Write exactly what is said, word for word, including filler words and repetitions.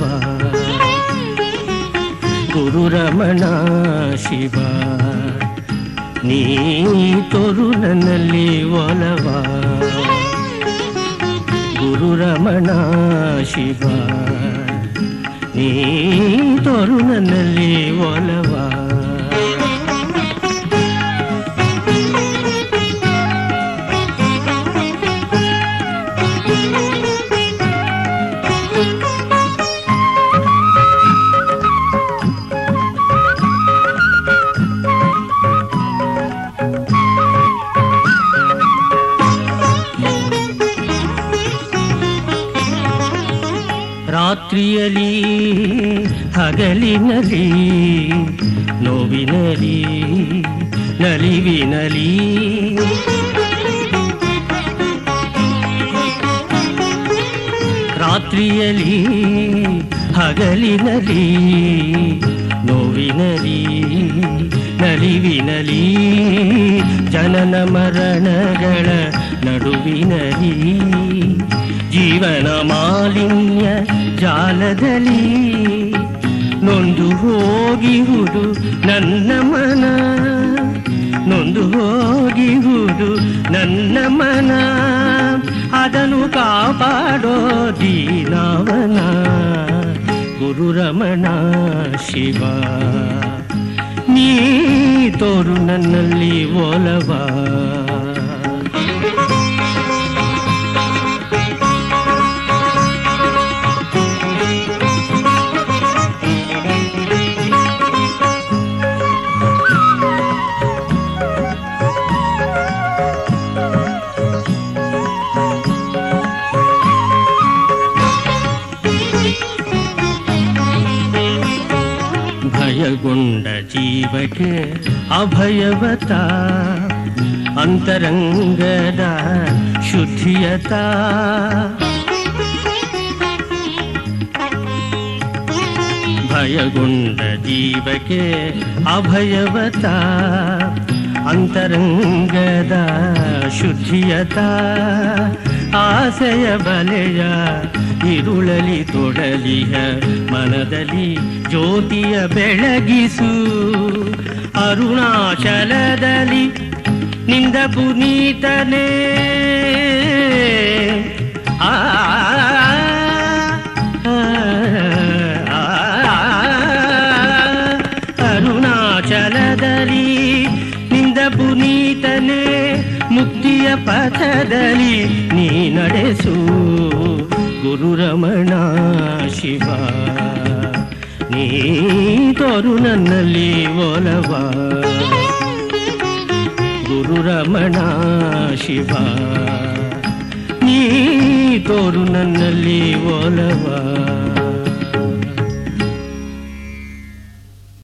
ಗುರುರಮಣ ಶಿವ ನೀ ತೋರು ನನ್ನಲ್ಲಿ ಒಲವ ಗುರುರಮಣ ಶಿವ ನೀ ತೋರು ನನ್ನಲ್ಲಿ ಒಲವ ರಾತ್ರಿಯಲಿ ಹಗಲಿನಲಿ ನೋವಿನಲಿ ನಲಿವಿನಲಿ ರಾತ್ರಿಯಲಿ ಹಗಲಿನಲಿ ನೋವಿನಲಿ ನಲಿವಿನಲಿ ಜನನ ಮರಣಗಳ ನಡುವಿನಲಿ ಜೀವನ ಮಾಲಿನ್ಯ ಜಾಲದಲ್ಲಿ ನೊಂದು ಹೋಗಿಹುದು ನನ್ನ ಮನ ನೊಂದು ಹೋಗಿಹುದು ನನ್ನ ಮನ ಅದನ್ನು ಕಾಪಾಡೋ ದೀನವನ ಗುರುರಮಣ ಶಿವ ನೀ ತೋರು ನನ್ನಲ್ಲಿ ಒಲವ ಭಯಗೊಂಡ ಜೀವಕ್ಕೆ ಅಭಯವತ ಅಂತರಂಗದ ಶುದ್ಧಿಯತ ಭಯಗೊಂಡ ಜೀವಕ್ಕೆ ಅಭಯವತ ಅಂತರಂಗದ ಶುದ್ಧಿಯತ ಆಸೆಯ ಬಲೆಯ ಇರುಳಲಿ ತೊಡಲಿಯ ಮನದಲ್ಲಿ ಜ್ಯೋತಿಯ ಬೆಳಗಿಸು ಅರುಣಾಚಲದಲ್ಲಿ ನಿಂದ ಪುನೀತನೇ ಆ ಅರುಣಾಚಲದಲ್ಲಿ ನಿಂದ ಪುನೀತನೇ ಮುಕ್ತಿಯ ಪಥದಲ್ಲಿ ನೀ ನಡೆಸು ಗುರುರಮಣ ಶಿವ ನೀ ತೋರು ನನ್ನಲ್ಲಿ ಒಲವ ಗುರುರಮಣ ಶಿವ ನೀ ತೋರು ನನ್ನಲ್ಲಿ ಒಲವ